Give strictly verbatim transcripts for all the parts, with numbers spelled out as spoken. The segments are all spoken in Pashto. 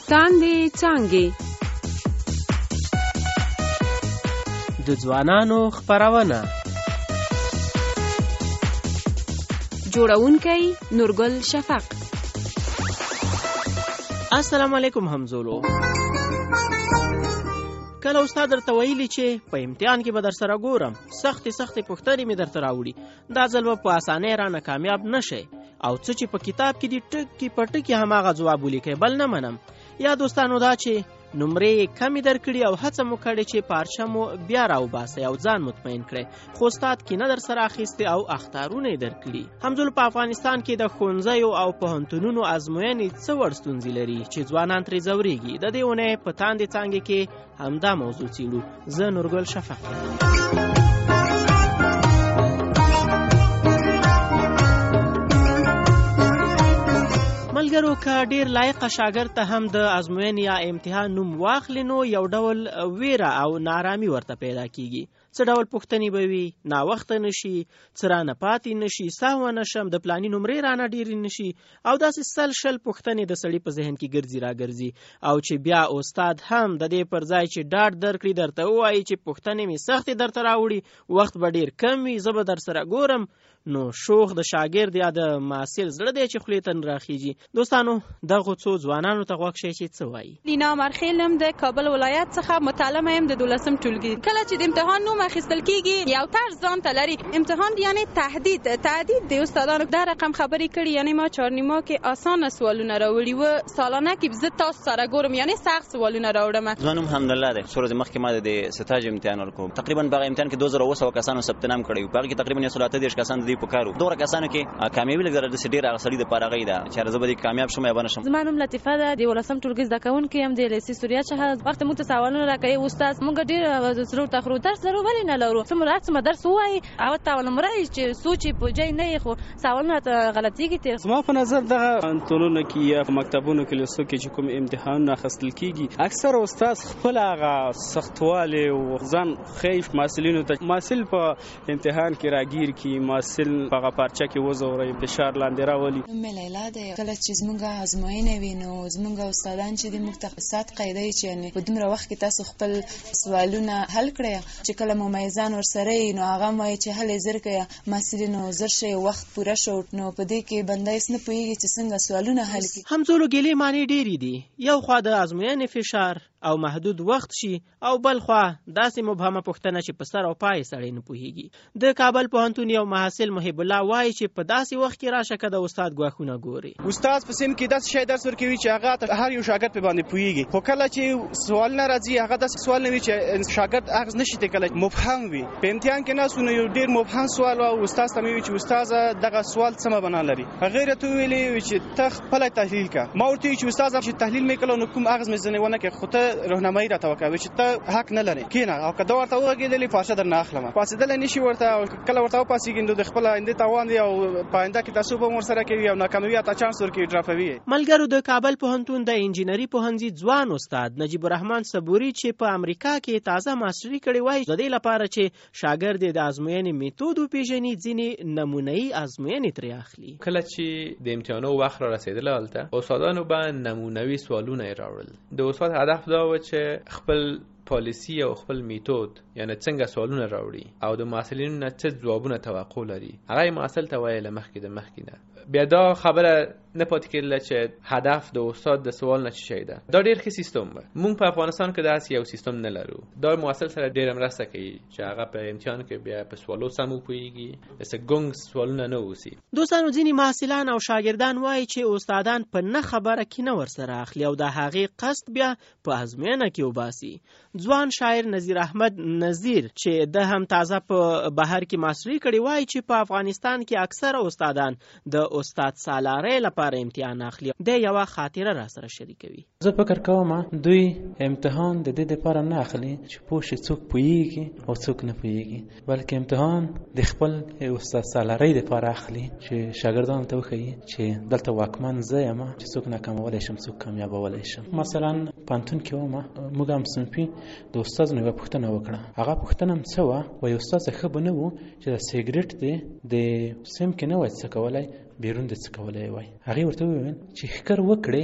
تاندې څانګې د ځوانانو خپرونه. جوړونکی نورګل شفق. السلام علیکم همزولو. کله استاد درته ویلي چې په امتحان کې به در سره ګورم، سختې سختې پوښتنې مې درته راوړي، دا ځل به په اسانۍ رانه کامیاب نشئ، او څه چې په کتاب کې دي ټکي په ټکي هماغه ځواب ولیکئ، بل نه منم. یا دوستانو دا چې نمرې کمې درکړي او هڅه مو کړې چې پارچه مو بیا راوباسئ او ځان مطمئن کړئ، خو استاد کینه در سره اخیستې او اخطارونه یې درکړي. همزولو په افغانستان کې د ښوونځیو او پوهنتونونو ازموینې څه وړ ستونزې لري چې ځوانان ترې ځورېږي. د دې اونۍ په تاندې څانګې کې همدا موضوع څېړو. زه نورګل شفق یم. ملګرو، که ډیر لایقه شاګرد ته هم د ازموینې یا امتحان نوم واخلي نو یو ډول ویره او نارامي ورته پیدا کیږي. څه ډول پوښتنې به وي، ناوخته نشي، څه رانه پاتې نشي، سهوه نشم، د پلاني نمرې رانه ډېرې نشي، او داسې سل شل پوښتنې د سړي په ذهن کې ګرځي را ګرځي، او چې بیا استاد هم د دې پر ځای چې ډاډ درکړي درته ووایي چې پوښتنې مې سختې درته راوړي، وخت به ډېر کم وي، زه به در سره ګورم، نو شوق د شاګرد یا د محصل زړه دی چې خولې ته راخیږي. دوستانو، دغو څو ځوانانو ته غوږ شئ چې څه وایي. لینا مرخیل یم، د کابل ولایت څخه متعلمه یم، د دولسم ټولګي. کله چې د امتحان نوم اخیستل کیږي یو طرز ځان ته لري. امتحان یعنی تهدید تهدید د استادانو دا رقم خبرې کړي، یعنی ما چهارنیما کې اسانه سوالونه راوړي و، سالانه کې زه تاسو سره ګورم یعنی سخت سوالونه راوړم. ځوانم الحمدلله ده. څو ورځې مخکې ما د ستاج امتحان ورکوم، تقریبا په امتحان کې دوه زره اوه سوه کسانو ثبت نام کړی و، په هغه کې تقریبا یو سل اته دېرش کسان د دې په کارو. دوه کسانو کې کامیابي لګره د ډېر هغه سړي د پاره غي ده چې زه به کامیاب شوم یا به نشم. زما نوم لطیفه ده، د ولسم ټولګي زده کوونکې یم، د لیسې سوریه څخه. وخت مو ته سوالونه راکوي استاد، موږ ډېر ضرورت تخرو درس ضرور ولې نه لرو، څومره څومره درس وایي او تاول مرای چې سوچ په ځای نه خو سوالونه غلطيږي. تیر زما په نظر دغه انټونونه کې یا مکتبونو کې لسو کې چې کوم امتحان اخیستل کیږي، اکثر استاد خپل هغه سختواله او ځان خیف محصلینو ته محصل په امتحان کې راګیر کی، محصل په پارچه کې وزوري فشار لاندې راولي. مې لیلا ده. کله چې زموږ ازموینه وینو، زموږ استادان چې د مختصات قاعده چې یعنی په دومره وخت کې تاسو خپل سوالونه حل کړئ، چې کله ممیزان ورسره نو هغه مې چې حل زر کړئ محصلینو زر شي وخت پوره شو، نو په دې کې بندای نه پوهیږي چې څنګه سوالونه حل کړي. همزولو ګلې معنی ډېری دي، یو خوا د ازموینې فشار او محدود وخت شي، او بل خوا داسې مبهمه پوښتنه چې په سر او پای سړی نه پوهیږي. د کابل پوهنتون یو محصل محب الله وایي چې په داسې وخت کې راشه که د استاد ګواښونه ګوري. استاد په سین کې داسې شی درس ورکوي چې هغه هر یو شاګرد په باندې پوهیږي، خو کله چې سوال نه راځي هغه داسې سوال نه وي چې شاګرد اخذ نشي کله مبهم وي. په امتحان کې ناس نو یو ډیر مبهم سوال او استاد ته وی چې استاد دغه سوال څه بنا لري، غیر ته ویلي چې ته خپل تحلیل کا. ما ورته چې استاد چې تحلیل میکلو نو کوم اخذ مې ځنه ونه کې خو ته راهنمایي راته وکوي چې ته حق نه لري کینه، او کله ورته وګیدلې پاشه در نه اخلم پاسیدل نشي ورته، کله ورته پاسیګیندو د خپل انده توان دی او پاینده کې تاسو به مر سره کوي او ناکاموي اته چانس ورکوي ډراپوي. ملګرو، د کابل پوهنتون د انجینری پوهنځي ځوان استاد نجیب الرحمن صبوري چې په امریکا کې تازه ماستري کړې وایي د دې لپاره چې شاګرد د ازموینې میتود وپیژني ځینې نمونه‌ای ازموینې ترې اخلي. کله چې د امتحانو وخت را رسیدله هلته استادانو به نمونوي سوالونه یې راوړل. د استاد هدف دا و چې خپل پالیسی او خپل میتود یعنی څنګه سوالونه راوړي او د محصلینو نه څه ځوابونه توقع لري هغه محصل ته وایي مخکې د مخکې نه. بیا دا خبره نه پاتې کېدله چې هدف د استاد د سوال نه شي ده. دا ډېر ښه سیستم و. موږ په افغانستان کې داسې یو سیستم نه لرو. دا محصل سره ډېره مرسته کوي چې هغه په امتحان کې بیا په سوالو سم وپوهیږي، داسې ګونګ سوالونه نه اوسي. دوستانو، ځینې محصلان او شاګردان وایي چې استادان په نه خبره کینه ورسره اخلي او د هغې قصد بیا په ازموینه کې وباسي. ځوان شاعر نظیر احمد نظیر چې د هم تازه په بهر کې ماستري کړې وایي چې په افغانستان کې اکثره استادان د استاد سالارۍ لپاره امتحان اخلي. د یو خاطره را سره شریکوي. زه فکر کوم دوی امتحان د دې لپاره نه اخلي چې پوه شي څوک پوهیږي او څوک نه پوهیږي، بلکې امتحان د خپل استاد سالارۍ لپاره اخلي چې شاګردانو ته وښیي چې دلته واکمن زه یم چې څوک ناکامولی شم څوک کامیابولی شم. مثلا پوهنتون کې وم، موږ هم صنفي د استاد نه یوه پوښتنه وکړه. هغه پوښتنه هم څه وه، وایي استاد ښه به نه و چې د سیګرټ دی د سیم کې نه وای څه کولی، بیرون د څه کولی وای. هغې ورته وویل چې ښکر وکړې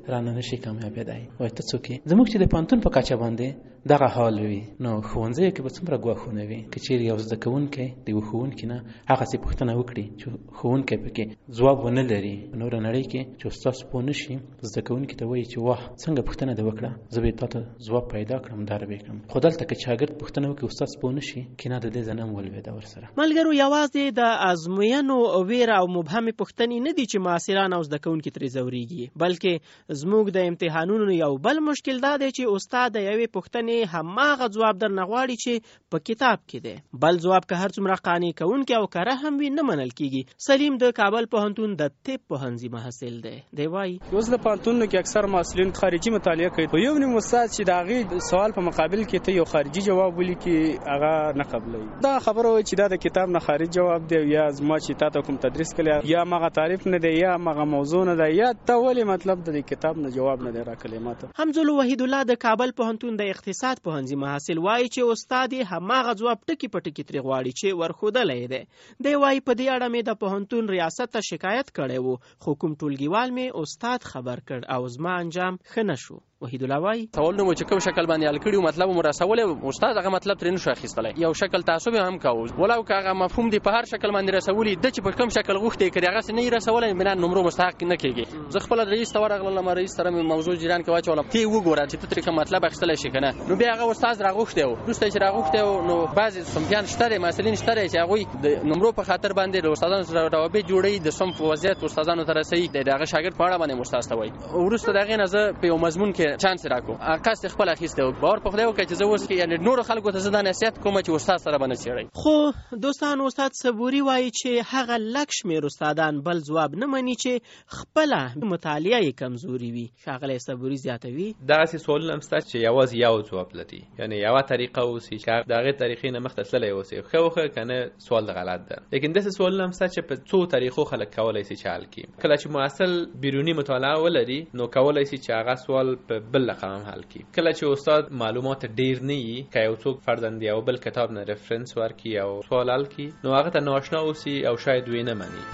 رانه نشي کامیابېدای. وای ته څوک یې؟ زموږ چې د پوهنتون په کچه باندې دغه حال وي نو ښوونځیو کې به څومره ګواښونه وي که چیرې یو زده کوونکی د یو ښوونکي نه هغسې پوښتنه وکړي چې ښوونکی پکې ځواب ونه لري. نوره نړۍ کې چې استاد پوه نه شي زده کوونکي ته وایي چې واه څنګه پوښتنه دې وکړه زه به تا ته ځواب پیدا کړم دا به کړم. خو دلته که شاګرد پوښتنه وکړي استاد پوه نه شي کینه د دې ځای نه ولوېده ورسره. ملګرو یوازې د ازموینو ویره او مبهمې پوښتنې نه دي چې معاصران او زده کوونکي ترې ځورېږي بلکې زموږ د امتحانونو یو بل مشکل دا دی چې استاد د یوې پوښتنې هماغه ځواب درنه غواړي چې په کتاب کې دی. بل ځواب که هر څومره قانع کوونکی او کره هم وي نه منل کیږي. سلیم د کابل پوهنتون د طب پوهنځي محصل دی. دی وایي اوس د پوهنتونونو کې اکثر محصلین خارجي مطالعه کوي. په یو نیم استاد چې د هغې سوال په مقابل کې ته یو خارجي جواب ولیکي هغه نه قبلوي. دا خبره وایي چې دا د کتاب نه خارج جواب دی یا زما چې تا ته کوم تدریس کړی یا مغه تعریف نه دی یا مغه موضوع نه دی یا ته ولې مطلب د کتاب نه جواب نه دی راکړی ماته. حمزه وحید الله د کابل پوهنتون د اقتصاد پوهنځي محصل وایي چې استاد هماغه ځواب ټکی په ټکی ترې غواړي چې ورښودلی دی. دی وایي په دې اړه مې د پوهنتون ریاست ته شکایت کړی و خو کوم ټولګیوال مې استاد خبر کړ او زما انجام ښه نه شو. وحید الله وایي سوالونه مو چې کوم شکل باندې حل کړي مطلب مو رسولې استاد هغه مطلب ترې نشو اخیستلی. یو شکل تعصب هم کاوه ولو که هغه مفهوم دی په هر شکل باندې رسولي د چې په کوم شکل غوښتي کړي هغه نه یې رسولای بنا نمرو مستحق نه کیږي. زه خپل رئیس ته ورغلم رئیس سره مې موضوع جریان کې واچولم تی وګوره چې ته ترې کوم مطلب اخیستلی شي کنه. نو بیا هغه استاد راغوښتی و وروسته چې راغوښتی و نو بعضې صنفیان شته دی محصلین شته دی چې هغوی د نمرو په خاطر باندې د استادانو سره روابط جوړوي د صنف وضعیت استادانو ته رسوي د هغه شاګرد په اړه باندې استاد ته وایي. وروسته د هغې نه زه په یو مضمون کې چانس راکړو قصد خپل اخیستی و باور په خدای وکړه چې زه اوس یعنې نورو خلکو ته زه دا نصیحت کوم چې استاد سره به نه څېړئ. خو دوستانو استاد صبوري وایي چې هغه لږ شمېر استادان بل ځواب نه مني چې خپله مطالعه یې کمزوري وي. ښاغلی صبوري زیاتوي دغسې سوالونه هم شته چې یوازې یو ځواب لري یعنې یوه طریقه اوسي چې د هغې طریقې نه مخته تللی اوسي ښه وښه که نه سوال غلط ده. لیکن داسې سوالونه هم شته چې په څو طریقو خلک کولی شي چې حل کړي. کله چې محصل بیروني مطالعه ولري نو کولی شي چې هغه سوال په بل رقم هم حل کړي. کله چې استاد معلومات ډیر نه وي که یو څوک فرضاً د یو بل کتاب نه رفرنس ورکړي او سوال حل کړي نو هغه ته ناآشنا اوسي او شاید ویې نه مني.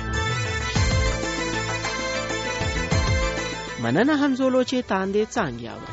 مننه همزولو چې تاندې څانګې اورئ.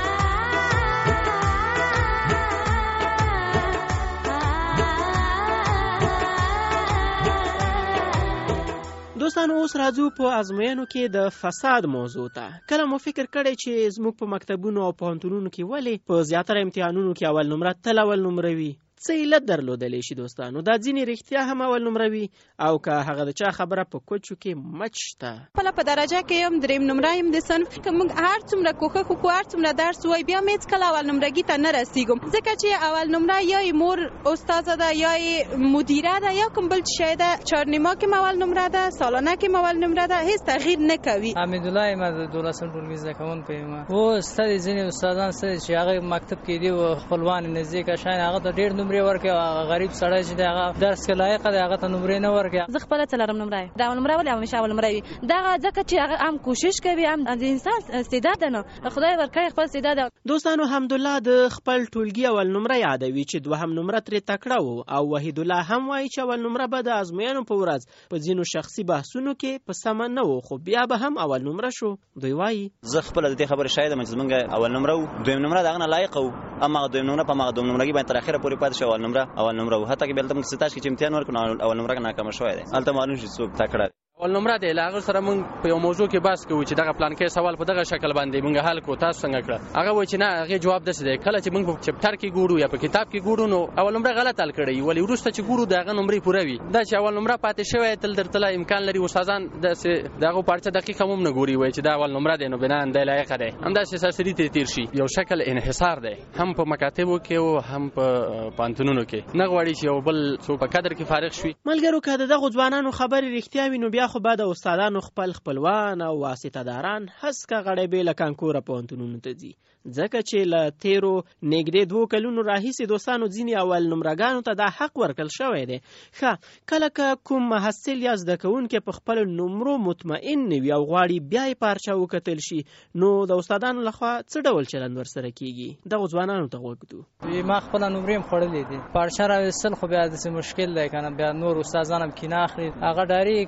دوستانو اوس راځو په ازموینو کې د فساد موضوع ته. کله مو فکر کړی چې زموږ په مکتبونو او پوهنتونونو کې ولې په زیاتره امتحانونو کې اول نمره تل اول نمره وي؟ څه علت درلودلی شي دوستانو؟ دا ځینې رښتیا هم اول نمره وي او که هغه د چا خبره په کوچو کې مچ شته. خپله په درجه کې یم دریم نمره یم د صنف که موږ هر څومره کوښښ وکړو هر څومره درس ووایو بیا مې هېڅکله اول نمرګي ته نه رسېږم ځکه چې اول نمره یا یې مور استاده ده یا یې مدیره ده یا کوم بل شی ده. چهارنیما کې م اول نمره ده سالانه کې م اول نمره ده هېڅ تغییر نه کوي. حمیدالله یم د دولسم ټولګي زده کوونکی یم. اوس شته دي ځینې استادان شته دي چې هغه مکتب کې دي او خپلوان یې نزدیکه شیان هغه ته ډېر نمرې ورکوي غریب سړی چې د هغه درس کې لایق دی هغه ته نمرې نه ورکوي. زه خپله څلورم نمره یم. د اول نمره ولې همیشه اول نمره وي دغه ځکه چې هغه هم کوشش کوي هم د انسان استعداد ده نو خدای ورکړی خپل استعداد. دوستانو حمدالله د خپل ټولګي اول نمره یادوي چې دوهم نمره ترې تکړه و او وحیدالله هم وایي چې اول نمره به د ازموینو په ورځ په ځینو شخصي بحثونو کې په سمه نه و خو بیا به هم اول نمره شو. دوی وایي زه خپله د دې خبرې شاهد یم چې زموږ اول نمره و دویم نمره د هغه نه لایقه و اما هغه دویم نمره په هماغه دویم نمرګي باندې تر اخره پورې پاتې شو اول نمره اول نمره و حتی که بیا دلته موږ ستاش کې چې امتحان ورکړو اول نمره ناکامه شوی دی هلته معلوم شي څوک تکړه اول نمره دی له هغه سره موږ په یو موضوع کې بحث کوو چې دغه پلان کې سوال په دغه شکل باندې موږ حل کوو تاسو څنګه کړه هغه وایي چې نه هغې جواب داسې دی کله چې موږ په چپټر کې ګورو یا په کتاب کې ګورو نو اول نمره غلط حل کړی ولې وروسته چې ګورو د هغه نمرې پوره وي دا چې اول نمره پاتې شوی تل درتله امکان لري استادان داسې د هغو پارچه دقیق هم نه ګوري وایي چې دا اول نمره دی نو بناً دی لایقه دی همداسې سرسري ترې تېر شي. یو شکل انحصار دی هم په مکاتبو کې او هم په پوهنتونونو کې نه غواړي چې یو بل څوک په قدر کې فارغ شي. ملګرو که د دغو ځوانانو خبرې رښتیا وي نو بیا خو به د استادانو نو خپل خپلوان او واسطه داران هسکه غړې به له کانکوره پوهنتونونو ته ځي ځکه چې له تیرو نږدې دوو کلونو راهیسې دوستانو ځینې اول نمرګانو ته دا حق ورکړل شوی دی. ښه کله که کوم محصل یا زده کوونکی په خپلو نمرو مطمئن نه وي او غواړي بیا یې پارچه وکتل شي نو د استادانو لخوا څه ډول چلند ورسره کیږي دغو ځوانانو ته غوږ ږدو. ما خپله نمرې هم خوړلې دي پارچه راویستل خو بیا داسې مشکل دی که نه بیا نور استادان هم کینه اخلي هغه ډایري که پارچه هم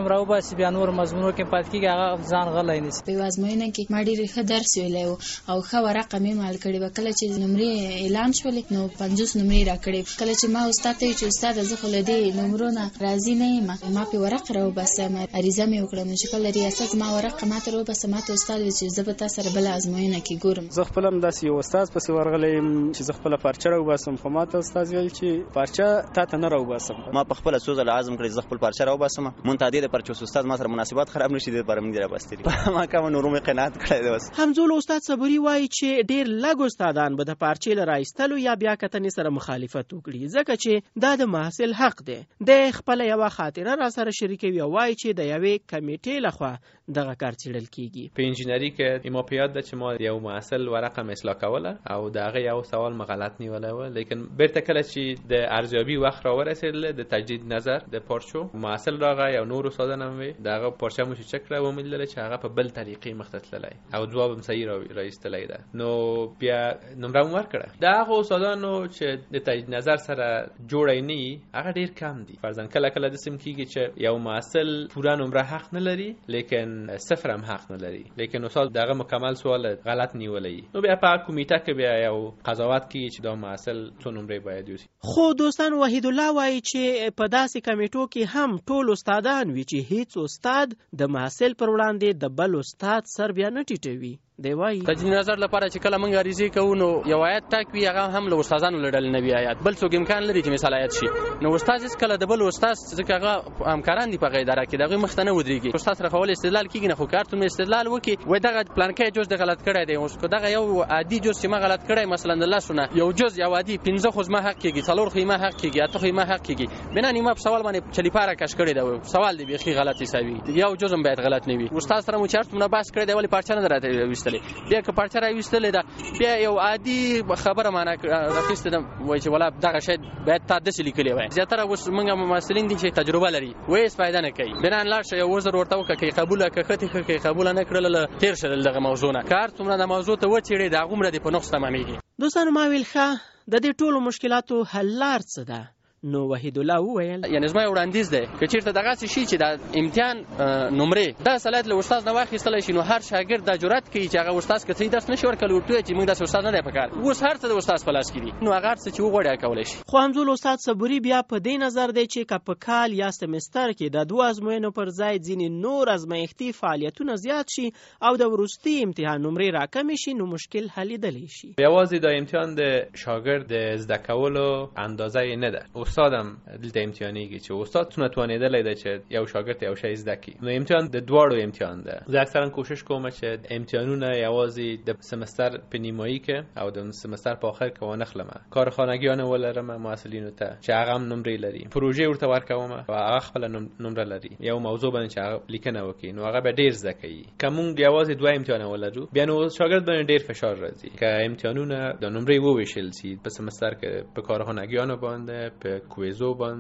هم راوباسي بیا نور مضمونو کې پات کیږي هغه ځان غلای نیسي. په ازموینه کې ما ډېر ښه درس ویلی او ښه ورقه مې مال کړې وه. کله چې نمرې اعلان شولې نو پنځوس نمرې راکړې. کله چې ما استاد ته چې استاده زه خو له دې نمرو نه راضي نه یم، ما پې ورقه راوباسم، عریضه مې وکړه. نو چې کله ریاست ما ورقه ما ته راوباسه، ما ته استاد ویل چې زه به تا سره بله ازموینه کې ګورم. زه خپله هم داسې یو استاد پسې ورغلی یم چې زه خپله پارچه راوباسم، خو ما ته استاد ویل چې پارچه تا ته نه راوباسم. ما په خپله څو ځله عزم کړی زه خپل پارچه راوباسم، مونږ ته دې دپاره چې استاد ما سره مناسبات خراب نه شي دې دپاره مونږ دې راوباستلي. ما کومه نورو مې قناعت کړی دی. بس همزول استاد صبوري وایي چې ډېر لږ استادان به د پارچې له رایستلو یا بیا کتنې سره مخالفت وکړي، ځکه چې دا د محصل حق دی. د خپله یوه خاطره را سره شریکوي او وایي چې د یوې کمیټې لخوا دغه کار څېړل کیږي. په انجینري کې ما په یاد ده چې ما یو محصل ورقه مې اصلاح کوله او د هغه یو سوال مې غلط نیولی و، لیکن بیرته کله چې د ارزیابي وخت راورسېدله د تجدید نظر د پارچو محصل راغی او نور استادان هم وي، د هغه پارچه مو چې چک کړه و مې لیدله چې هغه په بل طریقې مخ ته تللی او ځواب هم صحیح راایستلی ده. نو بیا نمره مو ورکړه. د هغو استادانو چې د تجدید نظر سره جوړی نه وي هغه ډېر کم دي. فرضاً کله کله داسې کېږي چې یو محصل پوره نمره حق نه لري لیکن صفر هم حق نه لري، لیکن استاد دغه مکمل سوال غلط نیولی. نو بیا په کمیټه کې بیا یو قضاوت کیږي چې دا محصل څو نمرې باید یوسي. خو دوستان وحید الله وایي چې په داسې کمیټو کې هم ټول استادان وي چې هیڅ استاد د محصل پر وړاندې د بل استاد سر بیا نه ټیټوي. دی وایي تجدید نظر لپاره چې کله موږ عریضې کوو نو یو آیت ټاک وي، هغه هم له استادانو له ډلې نه وي آیت، بل څوک امکان لري چې مثال آیت شي. نو استاد هېڅکله د بل استاد ځکه هغه همکاران دي په هغه اداره کې د هغوی مخ ته نه ودرېږي. استاد سره خو ولې استدلال کېږي نه، خو که هر څومره استدلال وکړي وایي دغه پلانکی جز د غلط کړی دی. اوس که دغه یو عادي جز چې ما غلط کړی مثلا د لسو نه یو جز یو عادي پنځه خو زما حق کېږي، څلور خو یې ما حق کېږي، اته خو یې ما حق کېږي، بنا نیمه په سوال باندې چلیپاره کش کړی دی. سوال دی بیخي غلط حسابي، یو جز هم باید غلط نه وي. استاد سره مو چې هر څومره بحث کړی دی ولې پارچه نه ده راته ویستلې، بیا که پارچه راویستلې ده بیا یو عادي خبره معنا راخیستې ده وایي چې ولا دغه شی باید تا داسې لیکلی وای. زیاتره اوس موږ محصلین دي چې تجربه لري وایي هېڅ فایده نه کوي، بنا لاړ شه یو وزر ورته وکړه، که یې قبوله که ښه که یې قبوله نه کړله تېر شه دغه موضوع نه. که هر څومره د موضوع ته وڅېړې د هغومره دې په نقص تمامېږي. دوستانو ما ویل ښه د دې ټولو مشکلاتو حل لار څه ده؟ نو وحید الله وویل یعنې زما یو وړاندیز دی که چېرته دغسې شي چې د امتحان نمرې دا صلاحیت له استاد نه واخیستلی شي نو هر شاګرد دا جرأت کوي چې هغه استاد که صحیح درس نه شي ورکولی ورته ووایي چې موږ داسې استاد نه دی په کار. اوس هر څه د استاد په لاس کې دي، نو هغه هر څه چې وغواړي هغه کولی شي. خو همزول استاد صبوري بیا په دې نظر دی چې که په کال یا سمستر کې د دوه ازموینو پر ځای ځینې نور ازمایښتي فعالیتونه زیات شي او د وروستي امتحان نمرې راکمې شي نو مشکل حلیدلی شي. یوازې د امتحان د شاګرد د زده کولو اندازه یې نه ده، استاد هم دلته امتحانېږي چې استاد څومره توانېدلی دی چې یو شاګرد یو شی زده کړي. نو امتحان د دواړو امتحان ده. زه اکثرا کوشش کوم چې امتحانونه یوازې د سمستر په نیمایي کې او د سمستر په آخر کې وانخلم، کارخانګیان ولرم محصلینو ته چې هغه هم نمرې لري، پروژې ورته ورکوم او هغه خپله نمره لري، یو موضوع باندې چې هغه لیکنه وکړي نو هغه به ډېر زده کوي. که موږ یوازې دوه امتحانه ولرو بیا نو شاګرد باندې ډېر فشار راځي. که امتحانونه د نمرې وویشل شي په سمستر کې په کارخانګیانو باندې په کویزو باندې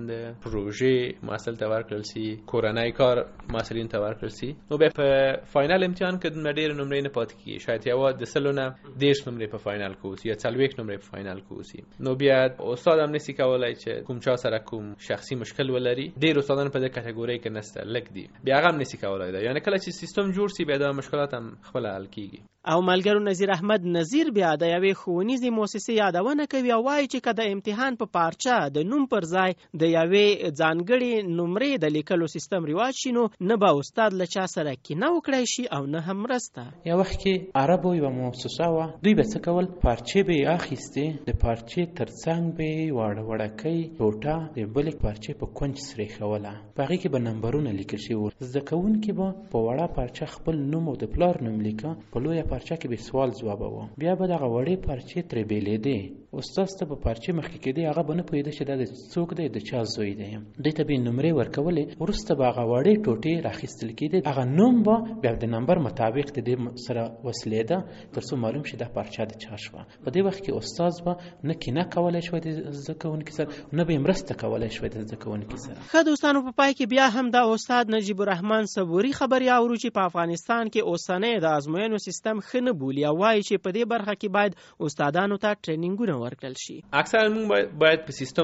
پروژې محصل ته ورکړل شي، کورنۍ کار محصلین ته ورکړل شي، نو بیا په فاینل امتحان کې دومره ډېرې نمرې نه پاتې کېږي. شاید یوه د سلو نه دېرش نمرې په فاینل کې اوسي یا څلوېښت نمرې په فاینل کې اوسي. نو بیا استاد هم نشي کولی چې کوم چا سره کوم شخصي مشکل ولري. ډېر استادان په دې کټګورۍ کې نشته، لږ دي، بیا هغه هم نشي کولی ده. یعنې کله چې سیستم جوړ شي بیا دا مشکلات هم خپله حل کېږي. او ملګرو نظیر احمد نظیر بیا د یوې ښوونیزې مؤسسې یادونه کوي او وایي چې که د امتحان په پارچه د نوم پر ځای د یوې ځانګړې نمرې د لیکلو سیستم رواج شي نو نه به استاد له چا سره کینه وکړی شي او نه هم مرسته. یو وخت کې عربو یوه مؤسسه وه، دوی به څه کول، پارچې به یې اخیستې، د پارچې تر څنګ به یې واړه وړکۍ ټوټه د بلې پارچې په کونج سره ایښوله، په هغې کې به نمبرونه لیکل شوي وو. زده کوونکي به په وړه پارچه خپل نوم او د پلار نوم لیکه، په لویه پارچه کې به سوال ځوابوه، بیا به دغه وړې پارچې ترې بېلېدې. استاد ته په پارچې مخکې کېدې، هغه به نه پوهېده چې دا د څوک دی، د چا زوی دی. دوی ته به یې نمرې ورکولې، وروسته به هغه وړې ټوټې راخیستل کېدې، هغه نوم به بیا د نمبر مطابق د دې سره وصلېده تر څو معلوم شي دا پارچه د چا شوه. په دې وخت کې استاد به نه کینه کولی شوی د زده کوونکي سره، نه به یې مرسته کولی شوی د زده کوونکي سره. ښه دوستانو، په پای کې بیا هم دا استاد نجیب الرحمن صبوري خبرې اورو چې په افغانستان کې اوسنی د ازموینو سیستم ښه نه بولي او وایي چې په دې برخه کې باید استادانو ته ټرینینګونه ورکړل شي. اکثرا موږ باید په سیستم باندې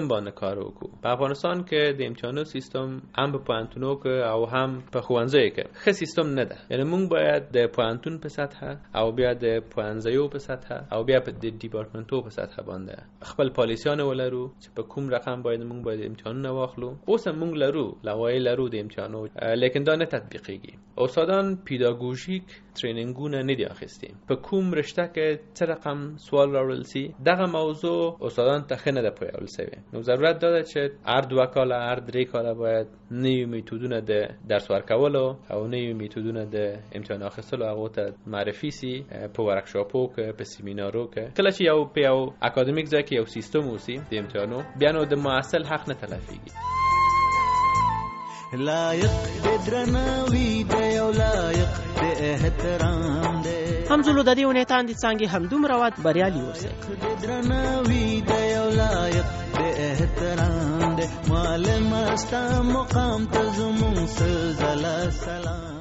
کار وکړو. په افغانستان کې د امتحانو سیستم هم په پوهنتونو کې او هم په ښوونځیو کې ښه سیستم نه ده. یعنی موږ باید د پوهنتون په سطحه او بیا د پوهنځیو په سطحه او بیا په د ډیپارتمنټو په سطحه باندې خپل پالیسیان ولرو چې په کوم رقم باید موږ باید امتحانونه واخلو. اوس هم موږ لرو لوایح لرو د امتحانو، لیکن دا نه تطبیقیږي. استادان پیداگوژیک ترینینګونه نه دی اخیستي. په کوم رشته کې څه رقم سوال راوړل سي دغه موضوع استادان ته ښه نه ده پوهول سوی. نو ضرورت ده چې هر دوه کاله هر درې کاله باید نوي میتودونه د درس ورکولو او نوي میتودونه د امتحان اخیستلو هغه ته معرفي سي په ورکشاپو کې په سیمینارو کې. کله چې یو په یو اکادمیک ځای کې یو سیستم وسی د امتحانو بیا نو د محصل حق نه تلفیږي. لایق د درناوي د یو لایق د احترام دی. همزولو د دې ونې تاندې څانګې همدومره وات بریالي اوسئ. د درناوي د یو لایق د احترام دی. معلم ستا مقام ته زموږ سلسله سلام.